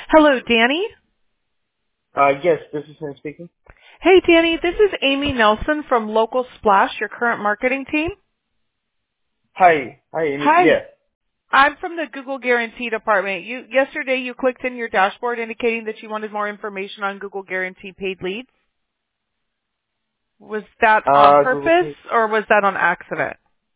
Hello, Danny. Yes, this is him speaking. Hey, Danny. This is Amy Nelson from Local Splash, your current marketing team. Hi, Amy. Hi. Yeah. I'm from the Google Guarantee department. Yesterday you clicked in your dashboard indicating that you wanted more information on Google Guarantee paid leads. Was that on Google purpose Pay. or was that on accident?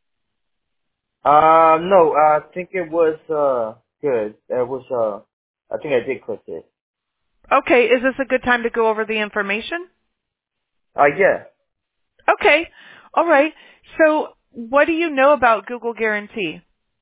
No, I think it was, good. It was, I think I did click it. Okay. Is this a good time to go over the information? Yeah. Okay. All right. So what do you know about Google Guarantee?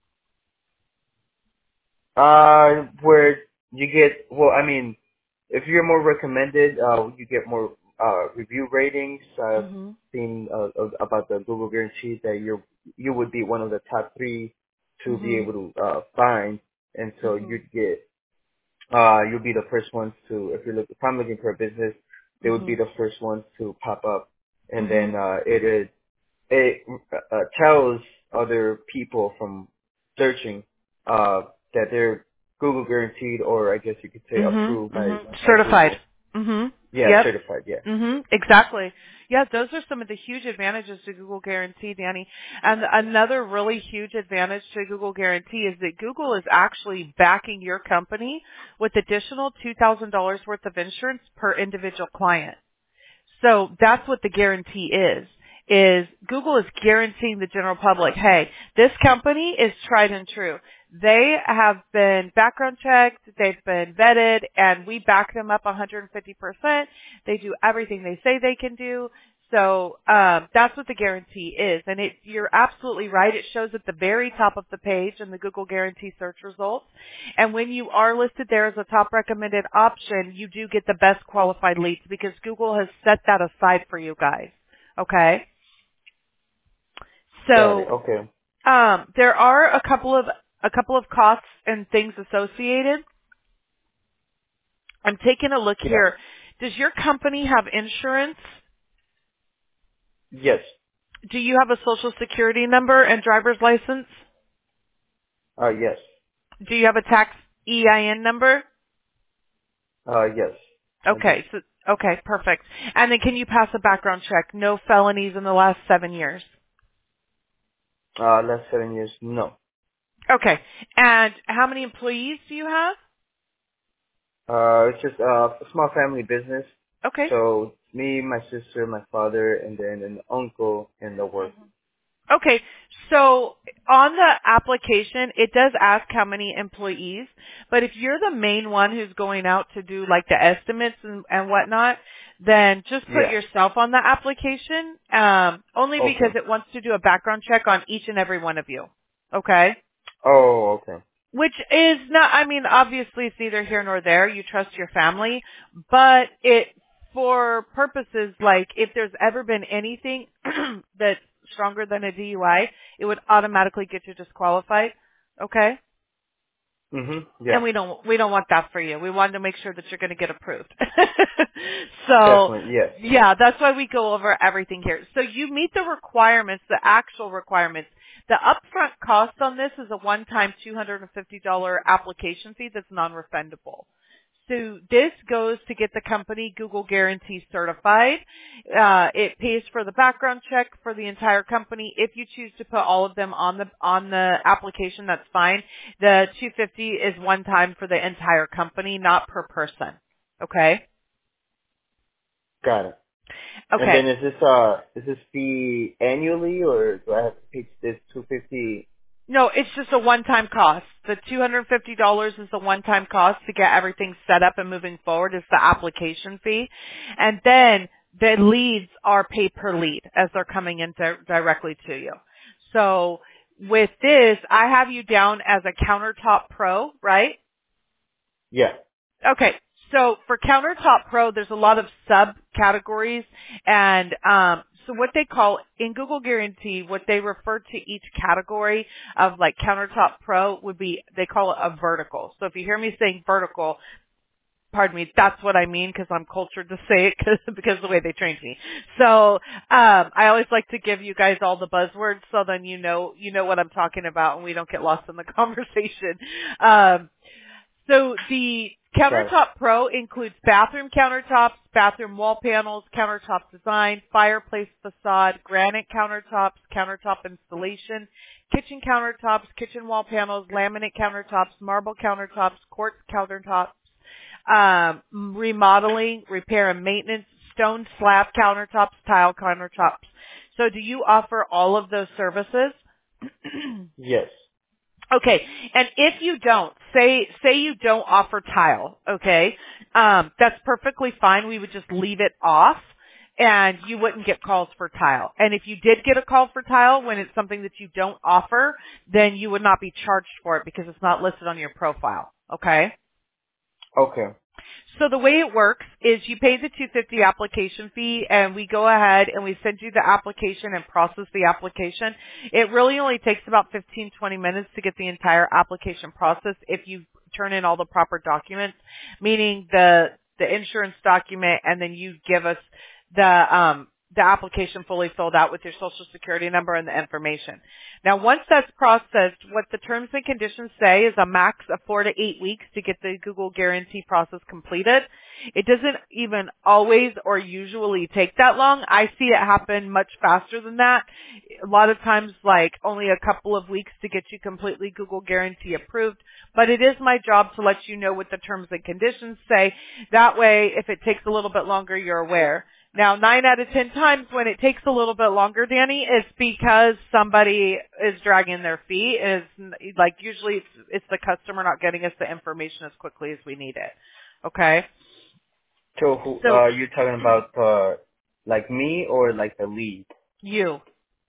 Where you get, well, I mean, if you're more recommended, you get more, review ratings. I've Mhm. seen, about the Google Guarantee that you would be one of the top three to be Mhm. able to, find. And so Mhm. you'd get you'll be the first ones to, if I'm looking for a business, they would be Mhm. the first ones to pop up. And then, Mhm. it tells other people from searching, that they're Google guaranteed, or I guess you could say Mhm. approved Mhm. by Certified. Google. Mhm. Yeah, Yep. certified, yeah. Mhm. Exactly. Yeah, those are some of the huge advantages to Google Guarantee, Danny. And another really huge advantage to Google Guarantee is that Google is actually backing your company with additional $2,000 worth of insurance per individual client. So that's what the guarantee is Google is guaranteeing the general public, hey, this company is tried and true. They have been background checked, they've been vetted, and we back them up 150%. They do everything they say they can do. So that's what the guarantee is. And you're absolutely right. It shows at the very top of the page in the Google Guarantee search results. And when you are listed there as a top recommended option, you do get the best qualified leads because Google has set that aside for you guys. Okay? Got it. So Okay. there are a couple of costs and things associated. I'm taking a look Yeah. here. Does your company have insurance? Yes. Do you have a social security number and driver's license? Yes. Do you have a tax EIN number? Yes. I do. Okay, okay, perfect. And then can you pass a background check? No felonies in the last 7 years. Last 7 years, no. Okay. And how many employees do you have? It's just a small family business. Okay. So me, my sister, my father, and then an uncle in the work. Okay. So on the application, it does ask how many employees, but if you're the main one who's going out to do like the estimates and whatnot, then just put Yeah. yourself on the application, only because Okay. it wants to do a background check on each and every one of you. Okay? Oh, okay. Which is not, I mean, obviously it's neither here nor there. You trust your family, but for purposes like if there's ever been anything that's stronger than a DUI, it would automatically get you disqualified. Okay? And Yeah. we don't want that for you. We want to make sure that you're going to get approved. So, Definitely. Yes. yeah, that's why we go over everything here. So you meet the requirements, the actual requirements. The upfront cost on this is a one-time $250 application fee that's non-refundable. So this goes to get the company Google Guarantee certified. It pays for the background check for the entire company. If you choose to put all of them on the application, that's fine. The 250 is one time for the entire company, not per person. Okay? Got it. And Okay. then is this fee annually, or do I have to pay this 250? No, it's just a one-time cost. The $250 is the one-time cost to get everything set up and moving forward. It's the application fee. And then the leads are paid per lead as they're coming in directly to you. So with this, I have you down as a Countertop Pro, right? Yeah. Okay. So for Countertop Pro, there's a lot of subcategories, and so what they call in Google Guarantee, what they refer to each category of like Countertop Pro would be, they call it a vertical. So if you hear me saying vertical, pardon me, that's what I mean because I'm cultured to say it because of the way they trained me. So I always like to give you guys all the buzzwords so then you know what I'm talking about and we don't get lost in the conversation. So the Got it. Countertop Pro includes bathroom countertops, bathroom wall panels, countertop design, fireplace facade, granite countertops, countertop installation, kitchen countertops, kitchen wall panels, laminate countertops, marble countertops, quartz countertops, remodeling, repair and maintenance, stone slab countertops, tile countertops. So do you offer all of those services? Yes. Okay, and if you don't, say you don't offer tile, okay, that's perfectly fine. We would just leave it off, and you wouldn't get calls for tile. And if you did get a call for tile when it's something that you don't offer, then you would not be charged for it because it's not listed on your profile, okay? Okay. So the way it works is you pay the $250 application fee, and we go ahead and we send you the application and process the application. It really only takes about 15-20 minutes to get the entire application processed if you turn in all the proper documents, meaning the insurance document, and then you give us the application fully filled out with your social security number and the information. Now, once that's processed, what the terms and conditions say is a max of 4 to 8 weeks to get the Google Guarantee process completed. It doesn't even always or usually take that long. I see it happen much faster than that. A lot of times, like only a couple of weeks to get you completely Google Guarantee approved. But it is my job to let you know what the terms and conditions say. That way, if it takes a little bit longer, you're aware. Now, 9 out of 10 times when it takes a little bit longer, Danny, it's because somebody is dragging their feet. Is like usually it's the customer not getting us the information as quickly as we need it. Okay? So, So you're talking about, like me or like the lead? you.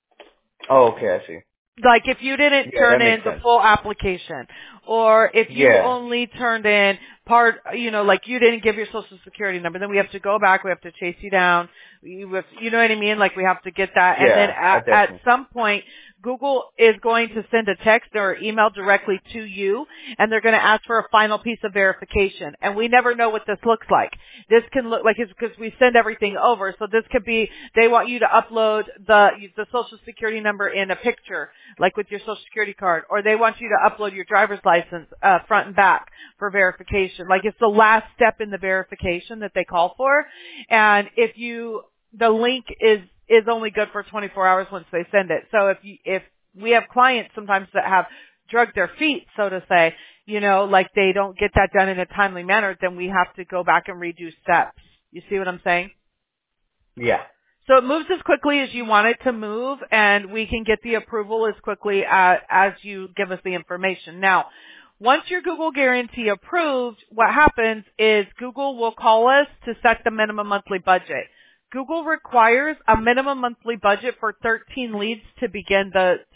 Oh, okay, I see. Like if you didn't Yeah, turn that in makes the sense. full application, or if you Yeah. only turned in part, like you didn't give your social security number, then we have to go back, we have to chase you down, you know what I mean? Like we have to get that, and then Yeah, I at definitely. some point, Google is going to send a text or email directly to you, and they're going to ask for a final piece of verification. And we never know what this looks like. This can look like it's because we send everything over. So this could be they want you to upload the social security number in a picture, like with your social security card, or they want you to upload your driver's license front and back for verification. Like it's the last step in the verification that they call for. And the link is only good for 24 hours once they send it. So if we have clients sometimes that have drugged their feet, so to say, like they don't get that done in a timely manner, then we have to go back and redo steps. You see what I'm saying? Yeah. So it moves as quickly as you want it to move, and we can get the approval as quickly as you give us the information. Now, once your Google Guarantee approved, what happens is Google will call us to set the minimum monthly budget. Google requires a minimum monthly budget for 13 leads to begin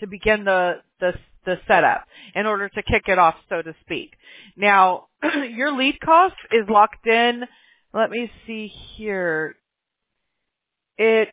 the setup in order to kick it off, so to speak. Now, your lead cost is locked in. Let me see here. It's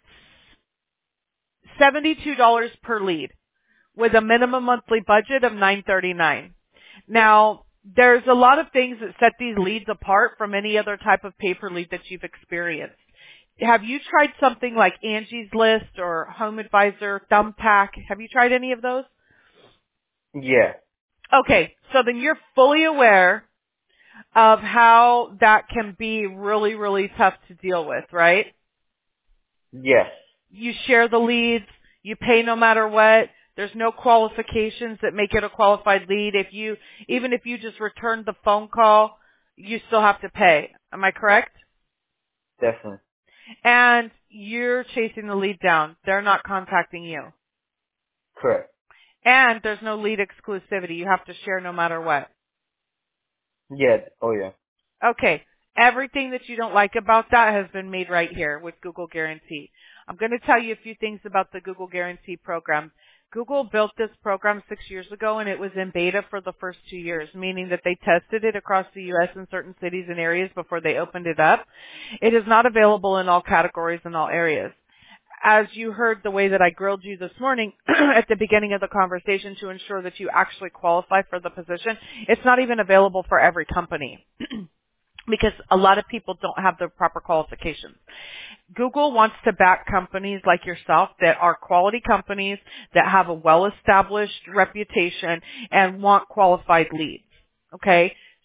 $72 per lead with a minimum monthly budget of $9.39. Now, there's a lot of things that set these leads apart from any other type of pay-per-lead that you've experienced. Have you tried something like Angie's List or Home Advisor, Thumbtack? Have you tried any of those? Yeah. Okay, so then you're fully aware of how that can be really, really tough to deal with, right? Yes. You share the leads, you pay no matter what. There's no qualifications that make it a qualified lead. Even if you just returned the phone call, you still have to pay. Am I correct? Definitely. And you're chasing the lead down. They're not contacting you. Correct. And there's no lead exclusivity. You have to share no matter what. Yeah. Oh, yeah. Okay. Everything that you don't like about that has been made right here with Google Guarantee. I'm going to tell you a few things about the Google Guarantee program. Google built this program 6 years ago, and it was in beta for the first 2 years, meaning that they tested it across the U.S. in certain cities and areas before they opened it up. It is not available in all categories in all areas. As you heard the way that I grilled you this morning at the beginning of the conversation to ensure that you actually qualify for the position, it's not even available for every company because a lot of people don't have the proper qualifications. Google wants to back companies like yourself that are quality companies that have a well-established reputation and want qualified leads. Okay?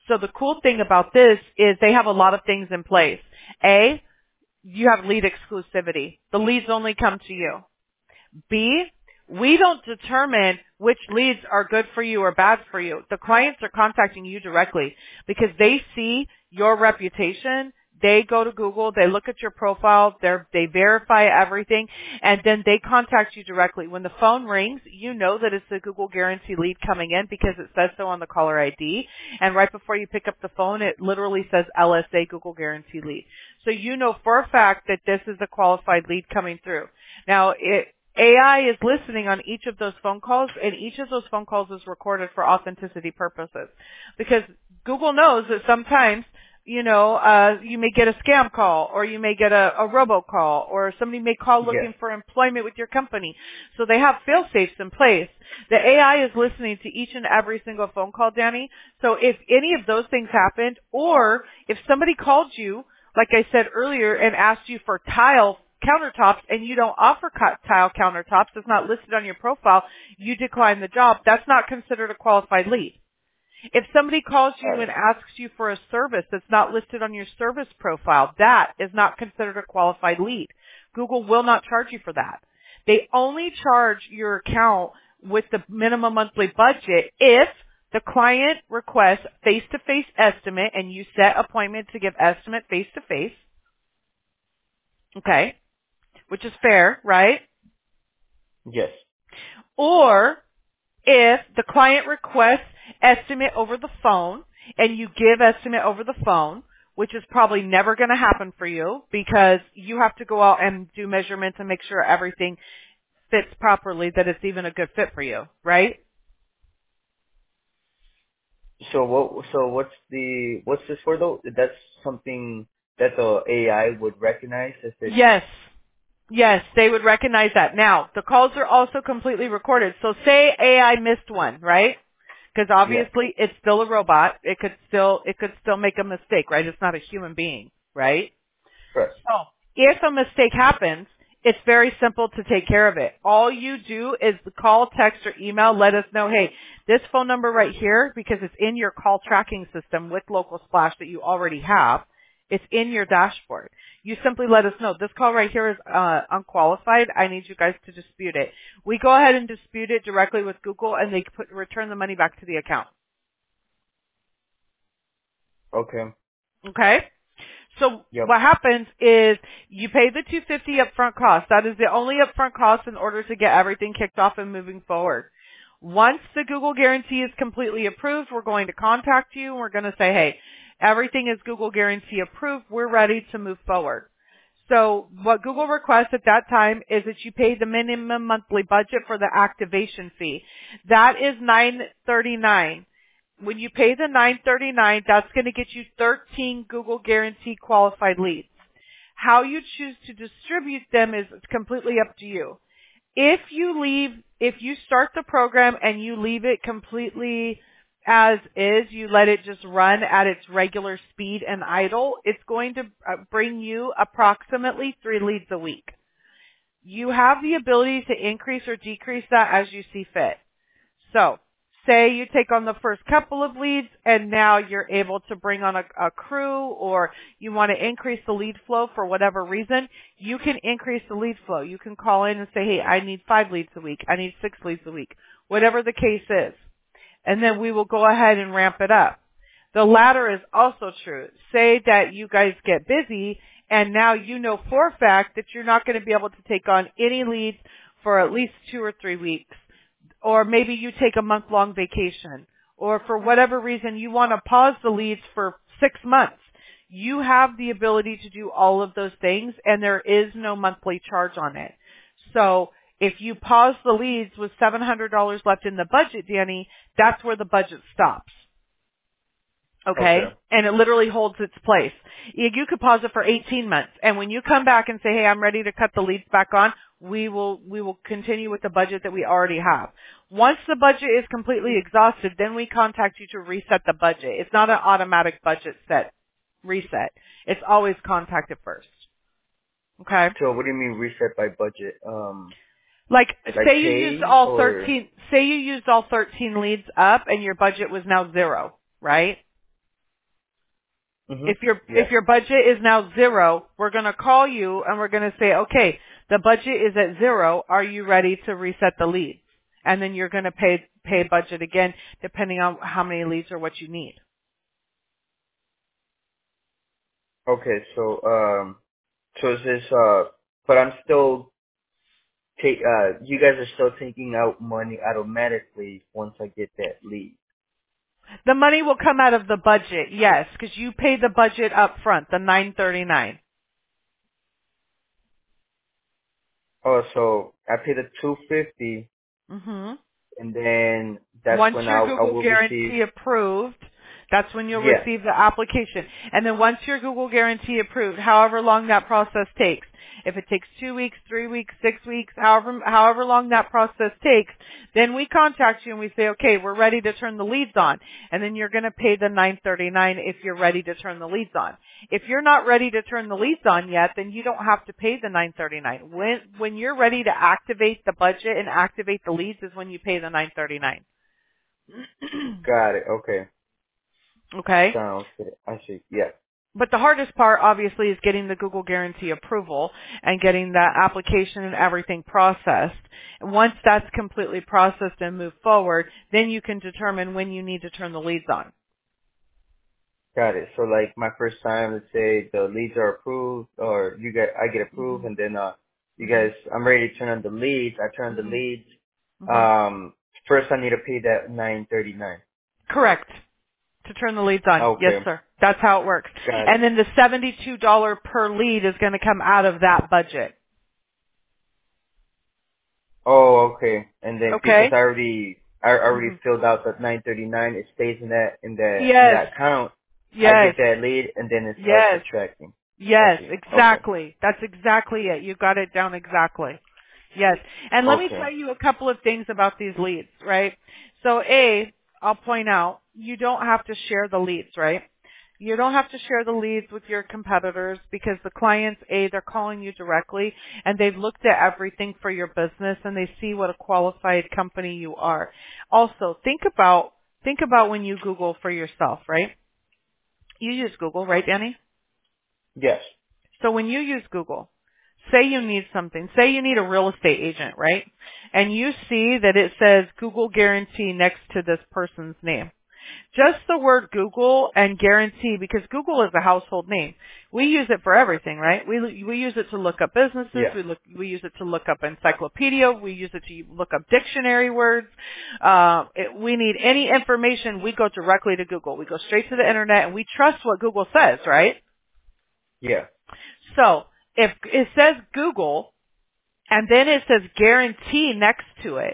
So the cool thing about this is they have a lot of things in place. A, you have lead exclusivity. The leads only come to you. B, we don't determine which leads are good for you or bad for you. The clients are contacting you directly because they see your reputation. They go to Google, they look at your profile, they verify everything, and then they contact you directly. When the phone rings, you know that it's a Google Guarantee lead coming in because it says so on the caller ID. And right before you pick up the phone, it literally says LSA Google Guarantee lead. So you know for a fact that this is a qualified lead coming through. Now, AI is listening on each of those phone calls, and each of those phone calls is recorded for authenticity purposes. Because Google knows that sometimes, you may get a scam call, or you may get a robocall, or somebody may call looking for employment with your company. So they have fail-safes in place. The AI is listening to each and every single phone call, Danny. So if any of those things happened, or if somebody called you, like I said earlier, and asked you for tile countertops and you don't offer tile countertops, it's not listed on your profile, you decline the job, that's not considered a qualified lead. If somebody calls you and asks you for a service that's not listed on your service profile, that is not considered a qualified lead. Google will not charge you for that. They only charge your account with the minimum monthly budget if the client requests face-to-face estimate and you set appointment to give estimate face-to-face. Okay. Which is fair, right? Yes. Or if the client requests estimate over the phone and you give estimate over the phone, which is probably never going to happen for you because you have to go out and do measurements and make sure everything fits properly, that it's even a good fit for you, right? So what's this for though? That's something that the AI would recognize if it's... Yes, they would recognize that. Now, the calls are also completely recorded. So say AI missed one, right? Because obviously it's still a robot. It could still make a mistake, right? It's not a human being, right? Correct. So if a mistake happens, it's very simple to take care of it. All you do is call, text, or email, let us know, hey, this phone number right here, because it's in your call tracking system with Local Splash that you already have, it's in your dashboard. You simply let us know, this call right here is unqualified. I need you guys to dispute it. We go ahead and dispute it directly with Google, and they return the money back to the account. Okay. Okay? So what happens is you pay the $250 upfront cost. That is the only upfront cost in order to get everything kicked off and moving forward. Once the Google Guarantee is completely approved, we're going to contact you and we're going to say, hey, everything is Google Guarantee approved. We're ready to move forward. So what Google requests at that time is that you pay the minimum monthly budget for the activation fee. That is $9.39. When you pay the $9.39, that's going to get you 13 Google Guarantee qualified leads. How you choose to distribute them is completely up to you. If you start the program and you leave it completely as is, you let it just run at its regular speed and idle, it's going to bring you approximately 3 leads a week. You have the ability to increase or decrease that as you see fit. So, say you take on the first couple of leads and now you're able to bring on a crew, or you want to increase the lead flow for whatever reason, you can increase the lead flow. You can call in and say, hey, I need 5 leads a week. I need 6 leads a week. Whatever the case is. And then we will go ahead and ramp it up. The latter is also true. Say that you guys get busy and now you know for a fact that you're not going to be able to take on any leads for at least 2 or 3 weeks. Or maybe you take a month-long vacation. Or for whatever reason you want to pause the leads for 6 months. You have the ability to do all of those things and there is no monthly charge on it. So if you pause the leads with $700 left in the budget, Danny, that's where the budget stops. Okay? And it literally holds its place. You could pause it for 18 months. And when you come back and say, hey, I'm ready to cut the leads back on, we will continue with the budget that we already have. Once the budget is completely exhausted, then we contact you to reset the budget. It's not an automatic budget reset. It's always contacted first. Okay? So what do you mean reset by budget? Say you used all 13 leads up and your budget was now 0, right? Mhm. If Yeah. your budget is now zero, we're going to call you and we're going to say, okay, the budget is at zero. Are you ready to reset the leads? And then you're going to pay budget again, depending on how many leads or what you need. Okay. So is this but I'm still you guys are still taking out money automatically once I get that lead. The money will come out of the budget, yes, because you pay the budget up front, the $939. Oh, so I pay the 250, Mm-hmm. and then that's Once when your I Google will receive. Guarantee approved, that's when you'll Yeah. receive the application. And then once your Google Guarantee approved, however long that process takes, if it takes 2 weeks, 3 weeks, 6 weeks, however long that process takes, then we contact you and we say, okay, we're ready to turn the leads on. And then you're going to pay the $939 if you're ready to turn the leads on. If you're not ready to turn the leads on yet, then you don't have to pay the $939. When you're ready to activate the budget and activate the leads is when you pay the $939. Got it. Okay. Okay? Sounds good. I see. Yeah. But the hardest part, obviously, is getting the Google Guarantee approval and getting that application and everything processed. And once that's completely processed and moved forward, then you can determine when you need to turn the leads on. Got it. So like my first time, let's say the leads are approved, or I get approved, Mhm. and then you Mhm. guys, I'm ready to turn on the leads. I turn on the Mhm. leads. Mhm. First I need to pay that 939. Correct. To turn the leads on. Yes, Okay. sir. That's how it works. Got And it. then the $72 per lead is going to come out of that budget. Oh, okay. And then because Okay? I already hmm filled out that 939, it stays in Yes. that account. I get Yes. that lead, and then it starts Yes. subtracting. I Yes, see. Okay. exactly. That's exactly it. You got it down exactly. Yes. And let me Okay. tell you a couple of things about these leads, right? So A, I'll point out, you don't have to share the leads, right? You don't have to share the leads with your competitors because the clients, A, they're calling you directly and they've looked at everything for your business and they see what a qualified company you are. Also, think about when you Google for yourself, right? You use Google, right, Danny? Yes. So when you use Google, say you need something, say you need a real estate agent, right? And you see that it says Google Guarantee next to this person's name. Just the word Google and guarantee, because Google is a household name. We use it for everything, right? We use it to look up businesses. Yeah. We use it to look up encyclopedia. We use it to look up dictionary words. We need any information, we go directly to Google. We go straight to the internet, and we trust what Google says, right? Yeah. So if it says Google and then it says guarantee next to it,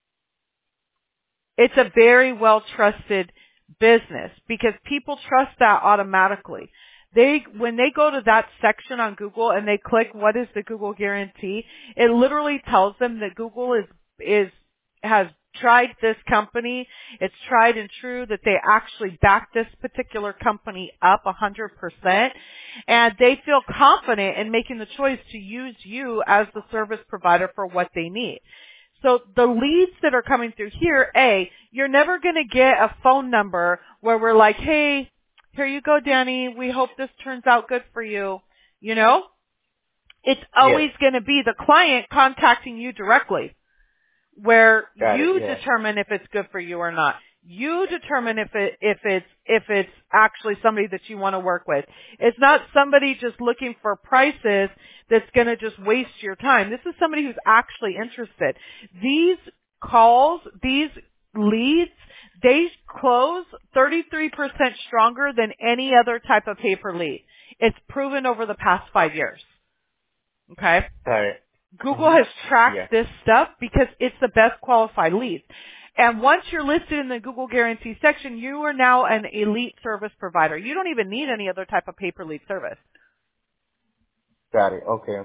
it's a very well trusted business because people trust that automatically. When they go to that section on Google and they click what is the Google guarantee, it literally tells them that Google has tried this company. It's tried and true that they actually back this particular company up 100%, and they feel confident in making the choice to use you as the service provider for what they need. So the leads that are coming through here, A, you're never going to get a phone number where we're like, hey, here you go, Danny. We hope this turns out good for you. You know, it's Yes. always going to be the client contacting you directly where Got it. you Yeah. determine if it's good for you or not. You determine if it's actually somebody that you want to work with. It's not somebody just looking for prices that's going to just waste your time. This is somebody who's actually interested. These calls, these leads, they close 33% stronger than any other type of pay-per lead. It's proven over the past 5 years. Okay? Got it. Google Mhm. has Yeah. tracked this stuff because it's the best qualified lead. And once you're listed in the Google Guarantee section, you are now an elite service provider. You don't even need any other type of pay-per-lead service. Got it. Okay.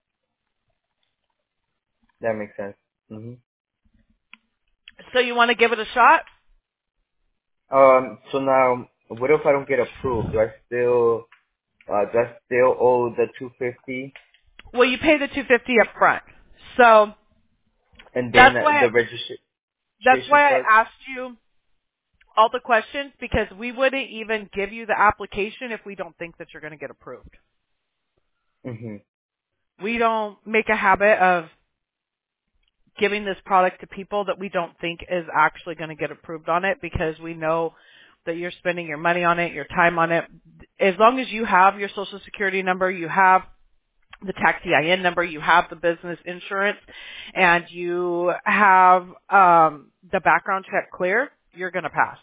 That makes sense. Mhm. So you want to give it a shot? So now, what if I don't get approved? Do I still owe the 250? Well, you pay the $250 up front. So And then that's why the that's registration why I starts? asked you all the questions, because we wouldn't even give you the application if we don't think that you're going to get approved. Mhm. We don't make a habit of giving this product to people that we don't think is actually going to get approved on it, because we know that you're spending your money on it, your time on it. As long as you have your social security number, you have the tax EIN number, you have the business insurance, and you have the background check clear, you're going to pass.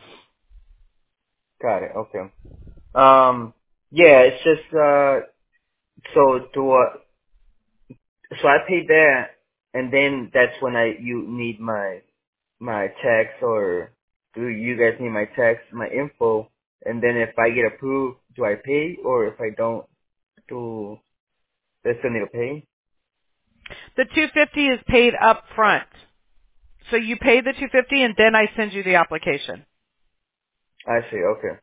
Got it. Okay. Yeah, it's just so so I paid that, and then that's when you need my tax, or do you guys need my tax, my info, and then if I get approved, do I pay, or if I don't, do I still need to pay? The $250 is paid up front. So you pay the $250 and then I send you the application. I see. Okay.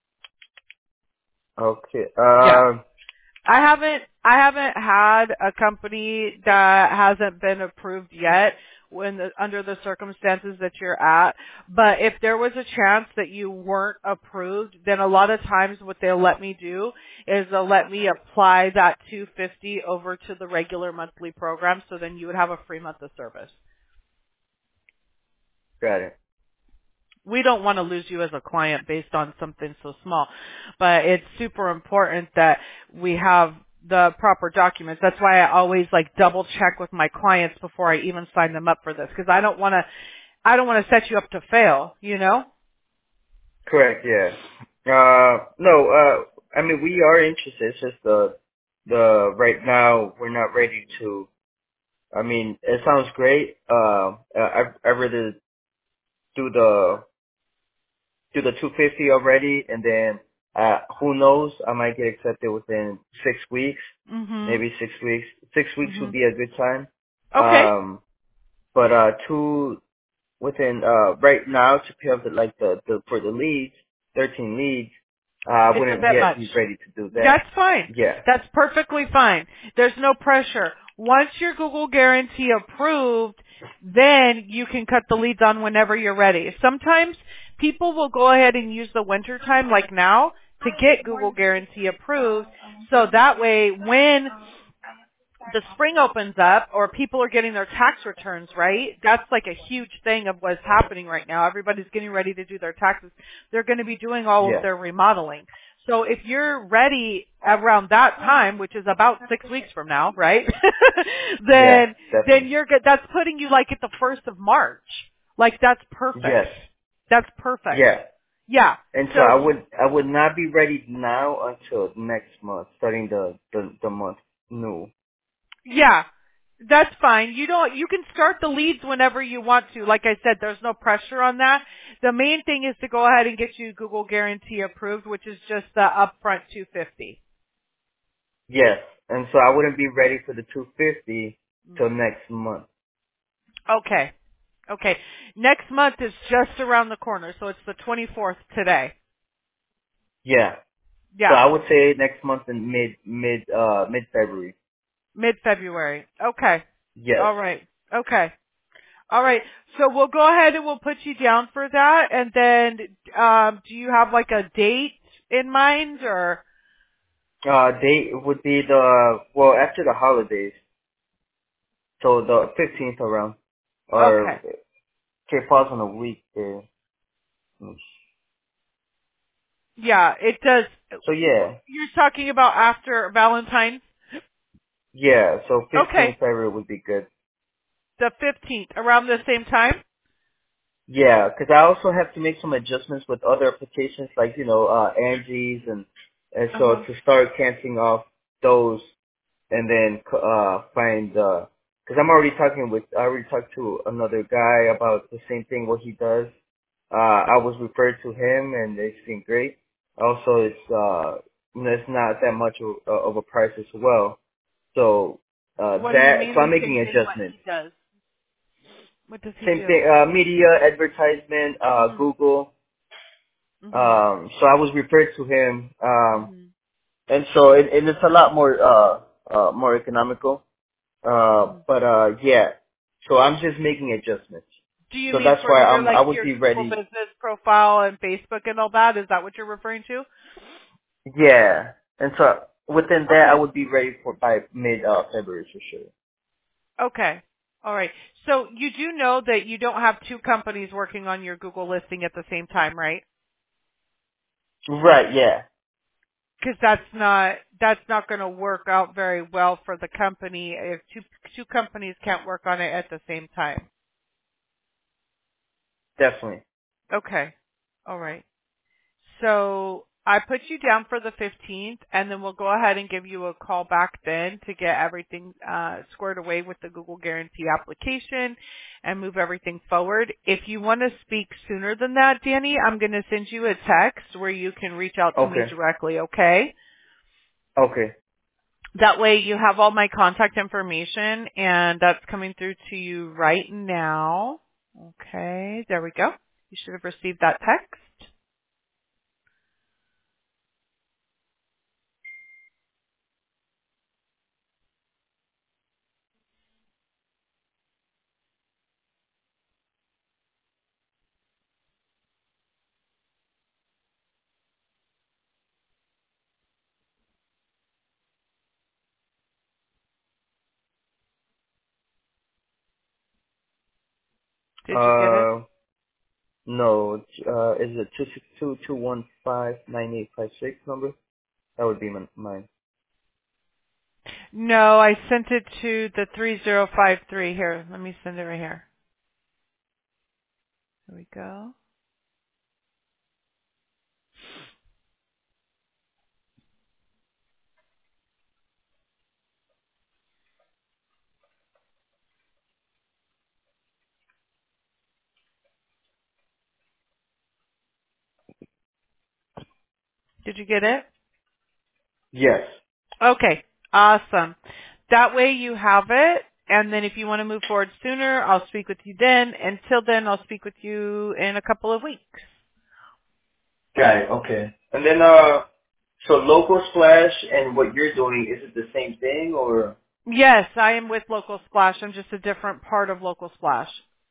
Okay. Yeah. I haven't had a company that hasn't been approved yet under the circumstances that you're at. But if there was a chance that you weren't approved, then a lot of times what they'll let me do is they'll let me apply that $250 over to the regular monthly program, so then you would have a free month of service. Got it. We don't want to lose you as a client based on something so small, but it's super important that we have the proper documents. That's why I always double check with my clients before I even sign them up for this, because I don't want to set you up to fail, you know? Correct. Yeah. No. I mean, we are interested. It's just the right now we're not ready to. I mean, it sounds great. I rather do the 250 already, and then who knows? I might get accepted within 6 weeks, Mhm. maybe 6 weeks. 6 weeks would Mhm. be a good time. Okay. But two within right now to pay up the for the leads, 13 leads. I It's a wouldn't bit yet much. be ready to do that. That's fine. Yeah. That's perfectly fine. There's no pressure. Once your Google Guarantee approved, then you can cut the leads on whenever you're ready. Sometimes people will go ahead and use the winter time, like now, to get Google Guarantee approved, so that way when the spring opens up or people are getting their tax returns, right? That's like a huge thing of what's happening right now. Everybody's getting ready to do their taxes. They're going to be doing all of Yeah. their remodeling. So if you're ready around that time, which is about 6 weeks from now, right? Yeah. then Definitely. you're good. That's putting you at the 1st of March. That's perfect. Yes. That's perfect. Yeah. Yeah. And so So I would not be ready now until next month, starting the month new. yeah, that's fine. You can start the leads whenever you want to. Like I said, there's no pressure on that. The main thing is to go ahead and get you Google Guarantee approved, which is just the upfront 250. Yes. And so I wouldn't be ready for the 250 till Mhm. next month. Okay. Okay. Next month is just around the corner, so it's the 24th today. Yeah. So Yeah, I would say next month in mid February. mid-February. Okay. Yes. All right. Okay. All right. So we'll go ahead and we'll put you down for that. And then, do you have a date in mind, or? Date would be after the holidays, so the 15th around, or Okay. okay, falls on a week there. Yeah, it does. So yeah, You're talking about after Valentine's? yeah. So Okay. 15th February would be good. The 15th, around the same time? Yeah, because I also have to make some adjustments with other applications, like Angie's, and so Uh-huh. to start canceling off those, and then find because I already talked to another guy about the same thing what he does. I was referred to him, and they seem great. Also, it's not that much of a price as well. So What do you mean so the I'm same making thing what adjustments. he does? What does he Same do? thing, media, advertisement, Mhm. Google. Mhm. So I was referred to him, Mhm. and so and it's a lot more economical. Mhm. But yeah. So I'm just making adjustments. Do you So mean that's for why your I like would your be Google ready. business profile and Facebook and all that? Is that what you're referring to? Yeah, and so within that, I Okay. would be ready for by mid February for sure. Okay. All right. So you do know that you don't have two companies working on your Google listing at the same time, right? Right. Yeah. Because that's not going to work out very well for the company if two companies can't work on it at the same time. Definitely. Okay. All right. So I put you down for the 15th, and then we'll go ahead and give you a call back then to get everything squared away with the Google Guarantee application and move everything forward. If you want to speak sooner than that, Danny, I'm going to send you a text where you can reach out to me Okay. directly, okay? Okay. That way you have all my contact information, and that's coming through to you right now. Okay, there we go. You should have received that text. Did you get it? Uh, no. Is it 262-215-9856 number? That would be mine. No, I sent it to the 3053 here. Let me send it right here. There we go. Did you get it? Yes. Okay, awesome. That way you have it, and then if you want to move forward sooner, I'll speak with you then. Until then, I'll speak with you in a couple of weeks. Got it. Okay. And then so local splash and what you're doing, is it the same thing or? Yes, I am with Local Splash. I'm just a different part of Local Splash.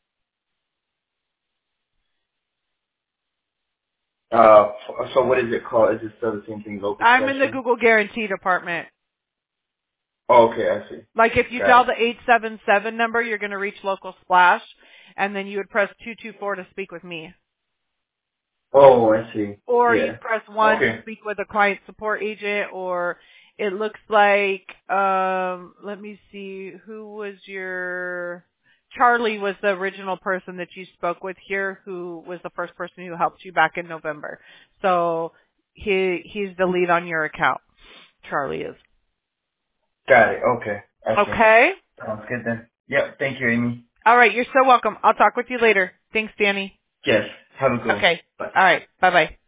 So what is it called? Is it still the same thing, local I'm splash in the then? Google Guarantee department. Oh, okay, I see. Like if you Got dial it. the 877 number, you're going to reach Local Splash, and then you would press 224 to speak with me. Oh, I see. Or you Yeah. press 1 to Okay. speak with a client support agent, or it looks like, let me see, who was your, Charlie was the original person that you spoke with here, who was the first person who helped you back in November. So he's the lead on your account. Charlie is. Got it. Okay. I see. Okay? Sounds good then. Yep. Thank you, Amy. All right, you're so welcome. I'll talk with you later. Thanks, Danny. Yes. Have a good one. Okay. Bye. All right. Bye-bye.